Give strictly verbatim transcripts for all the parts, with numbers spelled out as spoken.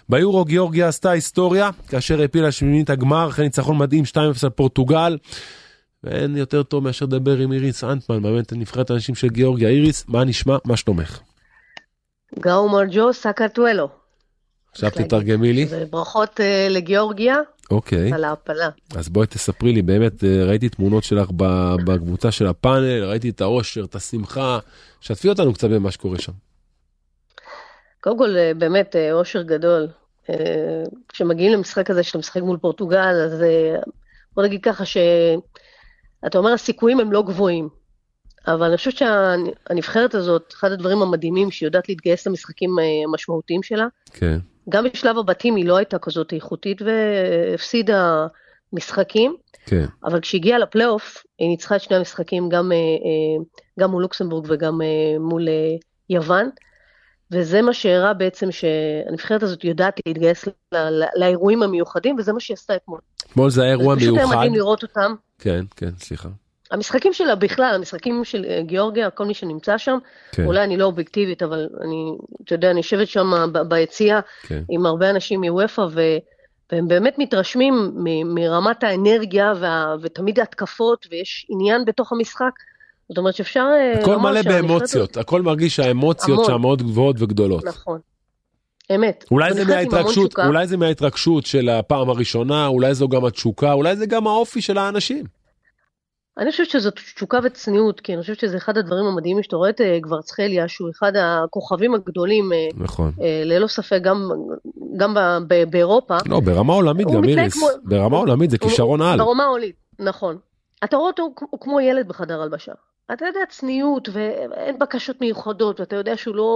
ביורו גיאורגיה עשתה היסטוריה, כאשר הפילה שמינית הגמר, אחרי ניצחון מדהים שתיים אפס על פורטוגל, ואין יותר טוב מאשר לדבר עם איריס אנטמן, באמת נבחרת האנשים של גיאורגיה. איריס, מה נשמע? מה שלומך? גאו מרג'ו סקרטואלו. עכשיו תתרגמי לי. ברכות uh, לגיאורגיה. אוקיי. על ההפלה. אז בואי תספרי לי, באמת ראיתי תמונות שלך בקבוצה של הפאנל, ראיתי את האושר, את השמחה, שתפי אותנו קצת במה שקורה שם. קודם כל, באמת אושר גדול. כשמגיעים למשחק הזה, שאתה משחק מול פורטוגל, אז בוא נגיד ככה שאתה אומר, הסיכויים הם לא גבוהים. אבל אני חושבת שהנבחרת הזאת, אחד הדברים המדהימים, שהיא יודעת להתגייס למשחקים המשמעותיים שלה. כן. גם בשלב הבתים היא לא הייתה כזאת איכותית והפסידה משחקים, כן. אבל כשהגיעה לפלייאוף, היא ניצחה את שני המשחקים, גם, גם מול לוקסמבורג וגם מול יוון, וזה מה שהראה בעצם שהנבחרת הזאת יודעת להתגייס לאירועים המיוחדים, וזה מה שהיא עשתה אתמול. אתמול זה האירוע מיוחד. פשוט היה מדהים לראות אותם. כן, כן, סליחה. המשחקים שלה בכלל, המשחקים של גיאורגיה, כל מי שנמצא שם, כן. אולי אני לא אובייקטיבית, אבל אני, אתה יודע, אני יושבת שם ביציאה, כן. עם הרבה אנשים מוופא, והם באמת מתרשמים מ- מרמת האנרגיה, וה- ותמיד ההתקפות, ויש עניין בתוך המשחק, זאת אומרת שאפשר... הכל מלא באמוציות, הכל מרגיש שהאמוציות שם מאוד גבוהות וגדולות. נכון. אמת. אולי זה מההתרגשות, אולי זה מההתרגשות של הפעם הראשונה, אולי זו גם התשוקה, אולי זה גם האופי של האנשים. אני חושבת שזאת תשוקה וצניעות, כי אני חושבת שזה אחד הדברים המדהימים שאתה רואה את גוורצחליה, שהוא אחד הכוכבים הגדולים, נכון. ללא ספק, גם, גם ב- באירופה. לא, ברמה עולמית גם איריס, כמו... ברמה עולמית זה כישרון על. ברמה עולמית, נכון. אתה רואה אותו הוא כמו ילד בחדר הלבשה. אתה יודע צניעות ואין בקשות מיוחדות, ואתה יודע שהוא לא...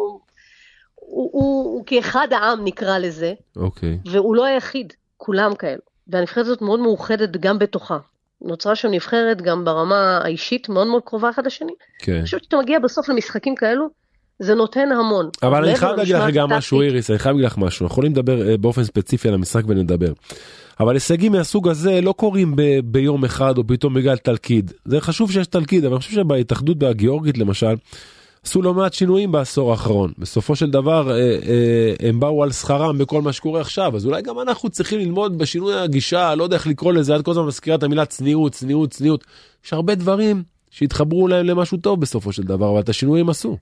הוא, הוא, הוא כאחד העם נקרא לזה, אוקיי. והוא לא היחיד, כולם כאלה. והנבחרת הזאת מאוד מאוחדת גם בתוכה. נוצרה שם נבחרת גם ברמה האישית מאוד מאוד קרובה אחד השני. כן. אני חושבת שאתה מגיע בסוף למשחקים כאלו, זה נותן המון. אבל אני חייב להגיד לך גם משהו, איריס, אני חייב להגיד לך משהו. יכולים לדבר באופן ספציפי על המשחק ונדבר. אבל הישגים מהסוג הזה לא קורים ב- ביום אחד או פתאום בגלל תלכיד. זה חשוב שיש תלכיד, אבל אני חושב שבהתאחדות הגיאורגית למשל, עשו לא מעט שינויים בעשור האחרון. בסופו של דבר אה, אה, הם באו על שכרם בכל מה שקורה עכשיו, אז אולי גם אנחנו צריכים ללמוד בשינוי הגישה, לא יודע איך לקרוא לזה, עד כל הזמן מזכירה את המילה צניעות, צניעות, צניעות. יש הרבה דברים שהתחברו להם למשהו טוב בסופו של דבר, אבל את השינויים עשו.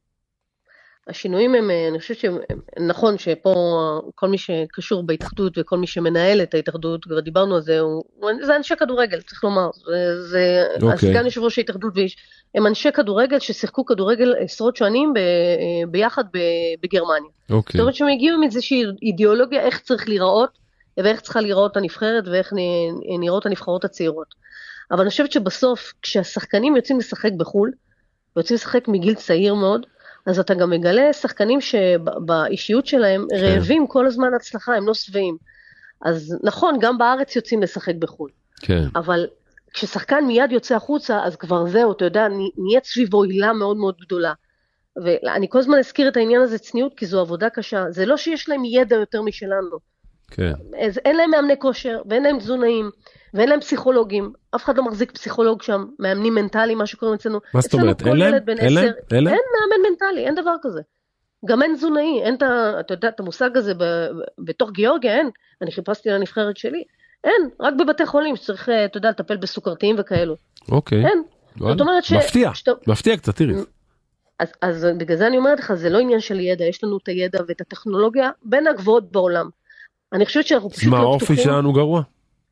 השינויים הם, אני חושבת שנכון שפה כל מי שקשור בהתאחדות וכל מי שמנהל את ההתאחדות, כבר דיברנו על זה, הוא, זה אנשי כדורגל, צריך לומר. זה, זה okay. הסגן יושב ראש ההתאחדות, הם אנשי כדורגל ששיחקו כדורגל עשרות שנים ב, ביחד ב, בגרמניה. Okay. זאת אומרת שהם הגיעו עם איזושהי אידיאולוגיה איך צריך להיראות, ואיך צריכה להיראות הנבחרת, ואיך נראות הנבחרות הצעירות. אבל אני חושבת שבסוף, כשהשחקנים יוצאים לשחק בחול, ויוצאים לשחק מגיל צעיר מאוד, אז אתה גם מגלה שחקנים שבאישיות שלהם כן. רעבים כל הזמן הצלחה, הם לא שבעים. אז נכון, גם בארץ יוצאים לשחק בחול. כן. אבל כששחקן מיד יוצא החוצה, אז כבר זהו, אתה יודע, נהיית סביבו הילה מאוד מאוד גדולה. ואני כל הזמן אזכיר את העניין הזה צניעות, כי זו עבודה קשה. זה לא שיש להם ידע יותר משלנו. כן. אז אין להם מאמני כושר, ואין להם תזונאים, ואין להם פסיכולוגים. אף אחד לא מחזיק פסיכולוג שם, מאמנים מנטלי, מה שקוראים אצלנו. מה זאת אומרת? אין להם? אין להם? אין מאמן מנטלי, אין דבר כזה. גם אין תזונאי, אין אתה יודע, את המושג הזה בתוך גיאורגיה, אין. אני חיפשתי לנבחרת שלי. אין, רק בבתי חולים שצריך, אתה יודע, לטפל בסוכרתיים וכאלו. אוקיי. אין. זאת אומרת ש... מפתיע, מפתיע קצת, תראי. אז, אז בגלל זה אני אומרת לך, זה לא עניין של ידע, יש לנו את הידע ואת הטכנולוגיה בין הגבוהות בעולם. אני חושבת שאנחנו פשוט מה, האופי שלנו גרוע?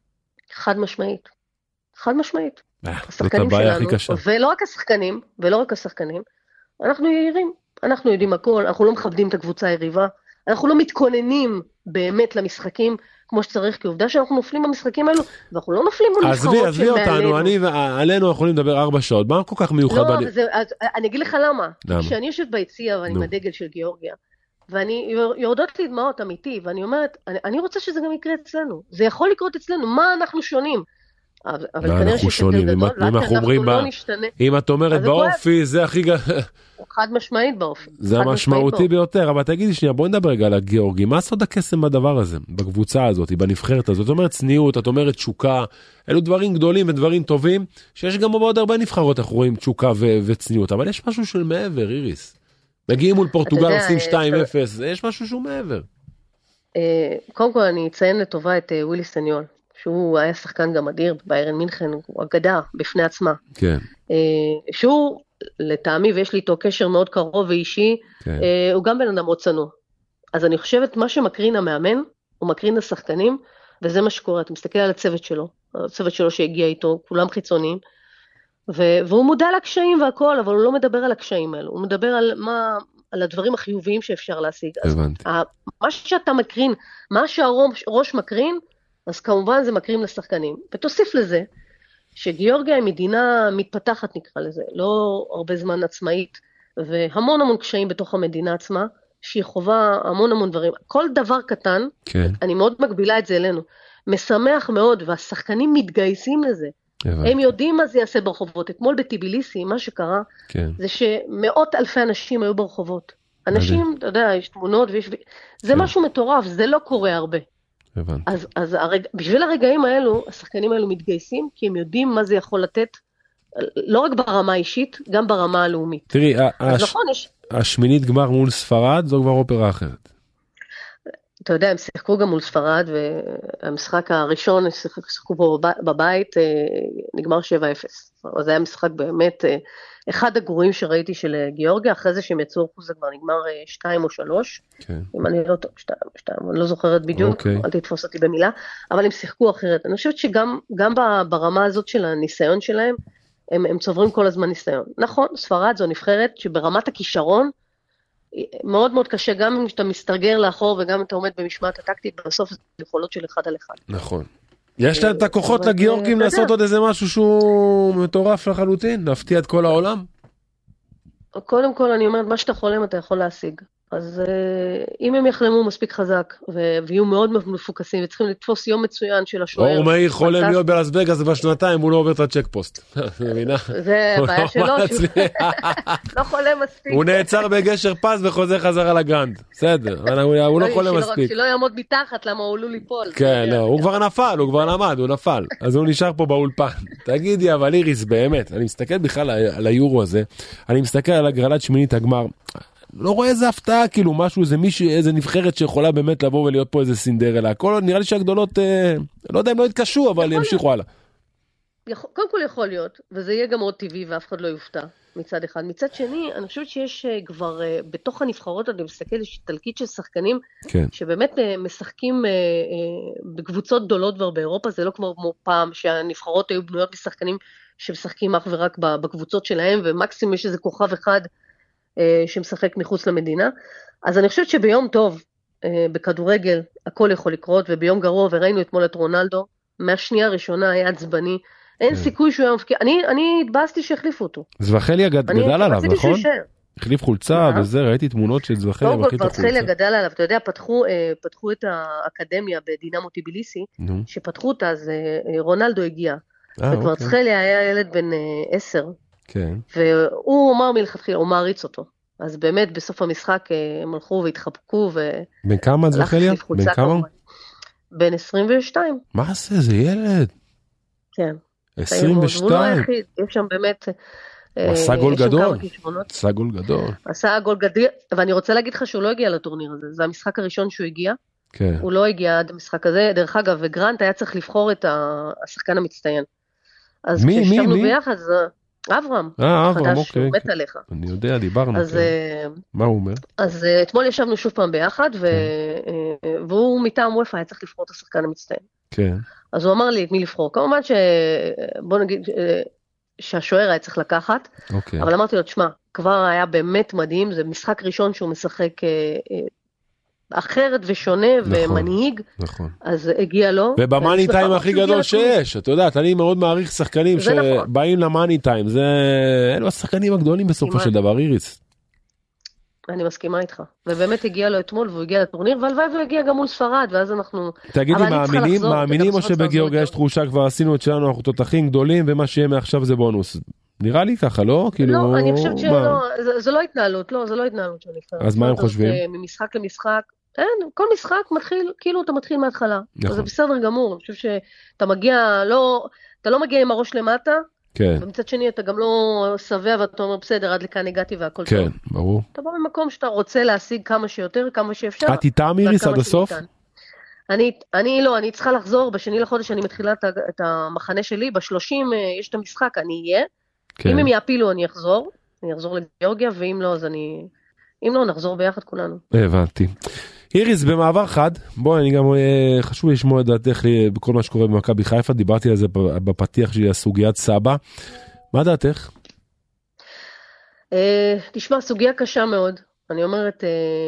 חד משמעית. חד משמעית. זאת הבעיה הכי קשה. ולא רק השחקנים, ולא רק השחקנים, אנחנו יעירים, אנחנו יודעים הכל, אנחנו לא מכבדים את הקבוצה היריבה, אנחנו לא מתכוננים באמת למשחקים כמו שצריך, כי עובדה שאנחנו נופלים במשחקים האלו, ואנחנו לא נופלים מול נבחרות שמעלינו. עזבי אותנו, אני ועלינו יכולים לדבר ארבע שעות, מה כל כך מיוחד? לא, אני אגיד לך למה. כשאני יושבת ביציע ואני עם הדגל של גיאורגיה, ואני יורדות לי דמעות אמיתי, ואני אומרת, אני, אני רוצה שזה גם יקרה אצלנו. זה יכול לקרות אצלנו, מה אנחנו שונים? אבל, אבל כנראה אנחנו שונים, אם אנחנו אומרים, לא נשתנה. אם את אומרת באופי, זה הכי... חד משמעית באופי. זה המשמעותי ביותר, אבל תגידי שנייה, בואי נדבר רגע על הגיאורגי, מה סוד הקסם בדבר הזה, בקבוצה הזאת, בנבחרת הזאת? את אומרת צניעות, את אומרת תשוקה, אלו דברים גדולים ודברים טובים, שיש גם מאוד הרבה נבחרות, אנחנו רואים תשוקה וצניעות, אבל יש משהו של מעבר, איריס. מגיעים מול פורטוגל, עושים שתיים אפס, יש משהו שהוא מעבר. קודם כל אני אציין לטובה את ווילי סניול, שהוא היה שחקן גם אדיר בביירן מינכן, הוא אגדה בפני עצמה. כן. שהוא, לטעמי, ויש לי איתו קשר מאוד קרוב ואישי, כן. הוא גם בן אדם מאוד צנוע. אז אני חושבת, מה שמקרין המאמן, הוא מקרין לשחקנים, וזה מה שקורה, אתה מסתכל על הצוות שלו, הצוות שלו שהגיע איתו, כולם חיצוניים, והוא מודע לקשיים והכל, אבל הוא לא מדבר על הקשיים האלו, הוא מדבר על מה, על הדברים החיוביים שאפשר להשיג. הבנתי. אז מה שאתה מקרין, מה שהראש מקרין, אז כמובן זה מקרין לשחקנים. ותוסיף לזה, שגיאורגיה היא מדינה מתפתחת נקרא לזה, לא הרבה זמן עצמאית, והמון המון קשיים בתוך המדינה עצמה, שהיא חובה המון המון דברים. כל דבר קטן, כן. אני מאוד מגבילה את זה אלינו, משמח מאוד, והשחקנים מתגייסים לזה. הם יודעים מה זה יעשה ברחובות. אתמול בטיביליסי, מה שקרה, כן. זה שמאות אלפי אנשים היו ברחובות. אנשים, אתה יודע, יש תמונות, ויש... זה כן. משהו מטורף, זה לא קורה הרבה. הבנתי. אז, אז הרג... בשביל הרגעים האלו, השחקנים האלו מתגייסים, כי הם יודעים מה זה יכול לתת, לא רק ברמה האישית, גם ברמה הלאומית. תראי, הש... נכון, יש... השמינית גמר מול ספרד, זו כבר אופרה אחרת. אתה יודע, הם שיחקו גם מול ספרד, והמשחק הראשון, הם שיחקו פה בבית, נגמר שבע אפס. אז זה היה משחק באמת, אחד הגרועים שראיתי של גיאורגיה, אחרי זה שהם יצאו אחוז, זה כבר נגמר שתיים או שלוש, כן. אם אני לא טוב, שתיים, שתיים, אני לא זוכרת בדיוק, אוקיי. אל תתפוס אותי במילה, אבל הם שיחקו אחרת. אני חושבת שגם גם ברמה הזאת של הניסיון שלהם, הם, הם צוברים כל הזמן ניסיון. נכון, ספרד זו נבחרת שברמת הכישרון, מאוד מאוד קשה, גם אם אתה מסתרגר לאחור, וגם אם אתה עומד במשמעת הטקטית, בסוף זה יכולות של אחד על אחד. נכון. יש להם את הכוחות לגיאורגים לעשות עוד איזה משהו שהוא מטורף לחלוטין, להפתיע את כל העולם? קודם כל אני אומרת, מה שאתה חולם אתה יכול להשיג. אז אם הם יחלמו מספיק חזק, ויהיו מאוד מפוקסים, וצריכים לתפוס יום מצוין של השוער. אור מאיר חולם להיות בלאס וגאס בשנתיים, הוא לא עובר את הצ'ק פוסט. זה בעיה שלו, לא חולם מספיק. הוא נעצר בגשר פס וחוזר חזרה לגרנד. בסדר, הוא לא חולם מספיק. שלא יעמוד מתחת, למה הוא עלול ליפול. כן, לא, הוא כבר נפל, הוא כבר למד, הוא נפל. אז הוא נשאר פה באולפן. תגידי, אבל איריס, באמת, אני מסתכל בכלל על היורו הזה, אני מסתכל על הגרלת שמינית הגמר. לא רואה איזה הפתעה, כאילו משהו, איזה מישהו, איזה נבחרת שיכולה באמת לבוא ולהיות פה איזה סינדרלה. הכל נראה לי שהגדולות, אה, לא יודע אם לא יתקשו, אבל ימשיכו הלאה. יכול, קודם כל יכול להיות, וזה יהיה גם מאוד טבעי, ואף אחד לא יופתע מצד אחד. מצד שני, אני חושבת שיש כבר, אה, בתוך הנבחרות, אני מסתכל, יש תלכית של שחקנים, כן. שבאמת אה, משחקים אה, אה, בקבוצות גדולות כבר באירופה, זה לא כמו פעם שהנבחרות היו בנויות לשחקנים שמשחקים אך ורק בקבוצות שלהם, ומקסימום יש איזה כוכב אחד, שמשחק מחוץ למדינה. אז אני חושבת שביום טוב, בכדורגל, הכל יכול לקרות, וביום גרוע, וראינו אתמול את רונלדו, מהשנייה הראשונה היה עצבני, אין סיכוי שהוא היה מפקיע, אני התבאסתי שהחליפו אותו. זווחליה גדל עליו, נכון? החליף חולצה וזה, ראיתי תמונות של זווחליה מחליף את החולצה. זווחליה גדל עליו, אתה יודע, פתחו את האקדמיה בדינמו טיביליסי, שפתחו אותה, אז רונלדו הגיע, וכבר זווחליה היה ילד בן עשר, כן. והוא אמר מלכתחילה, הוא מעריץ אותו. אז באמת בסוף המשחק הם הלכו והתחבקו. בן כמה זווחליה? בן כמה? בן עשרים ושתיים. מה זה? זה ילד? כן. עשרים ושתיים? הוא לא היחיד, יש שם באמת... הוא עשה גול גדול. עשה גול גדול. עשה גול גדול, ואני רוצה להגיד לך שהוא לא הגיע לטורניר הזה. זה המשחק הראשון שהוא הגיע. כן. הוא לא הגיע עד המשחק הזה. דרך אגב, וגרנט היה צריך לבחור את השחקן המצטיין. אז מי? מי? מי? ביחד, אברהם, אה, אברהם, אוקיי. הוא מת עליך. אני יודע, דיברנו. אז, מה הוא אומר? אז אתמול ישבנו שוב פעם ביחד, ו... והוא מטעם וופא היה צריך לבחור את השחקן המצטיין. כן. אז הוא אמר לי את מי לבחור. כמובן ש... בוא נגיד שהשוער היה צריך לקחת, אוקיי. אבל אמרתי לו, תשמע, כבר היה באמת מדהים, זה משחק ראשון שהוא משחק אחרת ושונה ומנהיג, אז הגיע לו. ובמאני טיים הכי גדול שיש, אתה יודעת, אני מאוד מעריך שחקנים שבאים למאני טיים, זה אלו השחקנים הגדולים בסופו של דבר, איריס. אני מסכימה איתך, ובאמת הגיע לו אתמול, והוא הגיע לטורניר, והלוואי והוא הגיע גם מול ספרד, ואז אנחנו... תגידי, מאמינים, מאמינים או שבגיאורגיה יש תחושה, כבר עשינו את שלנו, אנחנו תותחים גדולים, ומה שיהיה מעכשיו זה בונוס. נראה לי ככה, לא? לא, אני חושבת שלא, זה לא התנהלות, לא, זה לא התנהלות שאני חושבת. אז מה הם חושבים? ממשחק למשחק, אין, כל משחק מתחיל, כאילו אתה מתחיל מההתחלה. נכון. זה בסדר גמור, אני חושב שאתה מגיע, לא, אתה לא מגיע עם הראש למטה, כן. ומצד שני אתה גם לא שבע ואתה אומר בסדר, עד לכאן הגעתי והכל כן, טוב. ברור. אתה בא ממקום שאתה רוצה להשיג כמה שיותר, כמה שאפשר. את איתם איריס עד הסוף? אני, אני לא, אני צריכה לחזור, בשני לחודש אני מתחילה את, את המחנה שלי, בשלושים יש את המשחק, אני אהיה. כן. אם הם יעפילו אני אחזור, אני אחזור לגיאורגיה, ואם לא, אז אני, אם לא, נחזור ביחד כולנו. הבנתי. איריס, במעבר חד, בואי, אני גם, חשוב לשמוע את דעתך בכל מה שקורה במכבי חיפה, דיברתי על זה בפתיח שלי, הסוגיית סבא. מה דעתך? תשמע, סוגיה קשה מאוד. אני אומרת,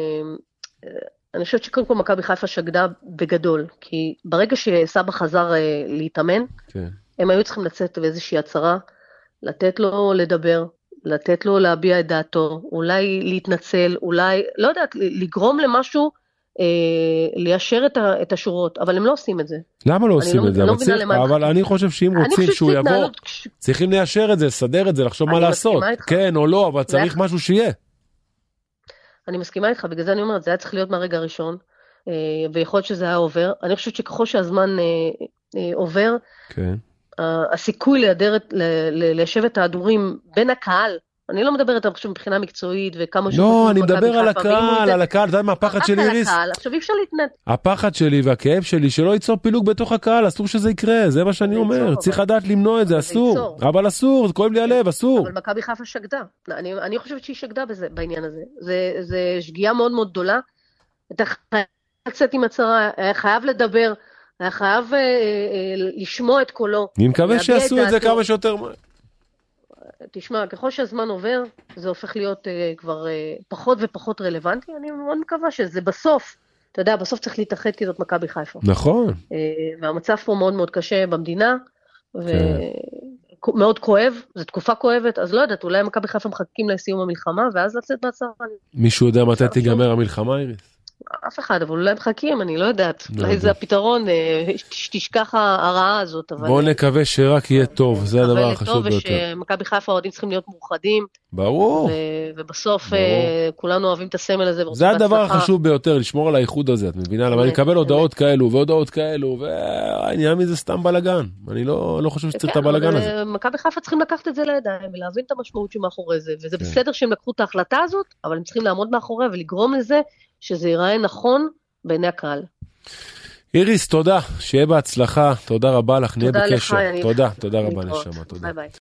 אני חושבת שקודם כל מכבי חיפה שגדה בגדול, כי ברגע שסבא חזר להתאמן, כן. הם היו צריכים לצאת באיזושהי הצהרה, לתת לו לדבר, לתת לו להביע את דעתו, אולי להתנצל, אולי, לא יודעת, לגרום למשהו, אה, ליישר את, ה, את השורות, אבל הם לא עושים את זה. למה לא עושים לא, את זה? לא צריך, אבל אני חושב שאם רוצים שהוא יבוא, כש... צריכים ליישר את זה, לסדר את זה, לחשוב מה לעשות. כן או לא, אבל צריך משהו שיהיה. אני מסכימה איתך, בגלל זה אני אומרת, זה היה צריך להיות מהרגע הראשון, אה, ויכול להיות שזה היה עובר. אני חושבת שככל שהזמן אה, אה, עובר, כן. הסיכוי לידרת, ליישב את ההדורים בין הקהל, אני לא מדברת עכשיו מבחינה מקצועית וכמה שוב... לא, אני מדבר על הקהל, על הקהל, אתה יודע מה הפחד שלי, איריס? עכשיו אי אפשר להתנד. הפחד שלי והכאב שלי שלא ייצור פילוג בתוך הקהל, אסור שזה יקרה, זה מה שאני אומר, צריך לדעת למנוע את זה, אסור, אבל אסור, זה כואב לי הלב, אסור. אבל מכבי חיפה שגדה, אני חושבת שהיא שגדה בעניין הזה, זה שגיאה מאוד מאוד גדולה, אתה חייב לצאת עם הצהרה, חייב לדבר, היה חייב אה, אה, לשמוע את קולו. אני מקווה שיעשו את, את זה כמה שיותר. תשמע, ככל שהזמן עובר, זה הופך להיות אה, כבר אה, פחות ופחות רלוונטי. אני מאוד מקווה שזה בסוף, אתה יודע, בסוף צריך להתאחד כי זאת מכבי חיפה. נכון. אה, והמצב פה מאוד מאוד קשה במדינה, ומאוד כואב, זו תקופה כואבת, אז לא יודעת, אולי מכבי חיפה מחכים לסיום המלחמה, ואז לצאת מהצהרה. מישהו יודע מתי תיגמר המלחמה, איריס? אף אחד, אבל אולי מחכים, אני לא יודעת. אולי זה הפתרון, שתשכח הרעה הזאת. בוא נקווה שרק יהיה טוב, זה הדבר החשוב ביותר. ושמכבי חיפה האוהדים צריכים להיות מאוחדים. ברור. ובסוף כולנו אוהבים את הסמל הזה. זה הדבר החשוב ביותר, לשמור על האיחוד הזה, את מבינה? למה אני אקבל הודעות כאלו והודעות כאלו, והעניין מזה סתם בלגן. אני לא חושב שצריך את הבלגן הזה. מכבי חיפה צריכים לקחת את זה לידיים, ולהבין את המשמעות שמאחורי זה. וזה בסדר שהם לקחו את ההחלטה הזאת, אבל הם צריכים לעמוד מאחוריה ולגרום לזה שזה ייראה נכון בעיני הקהל. איריס, תודה, שיהיה בהצלחה, תודה רבה לך, נהיה בקשר. תודה, תודה רבה נשמה, תודה.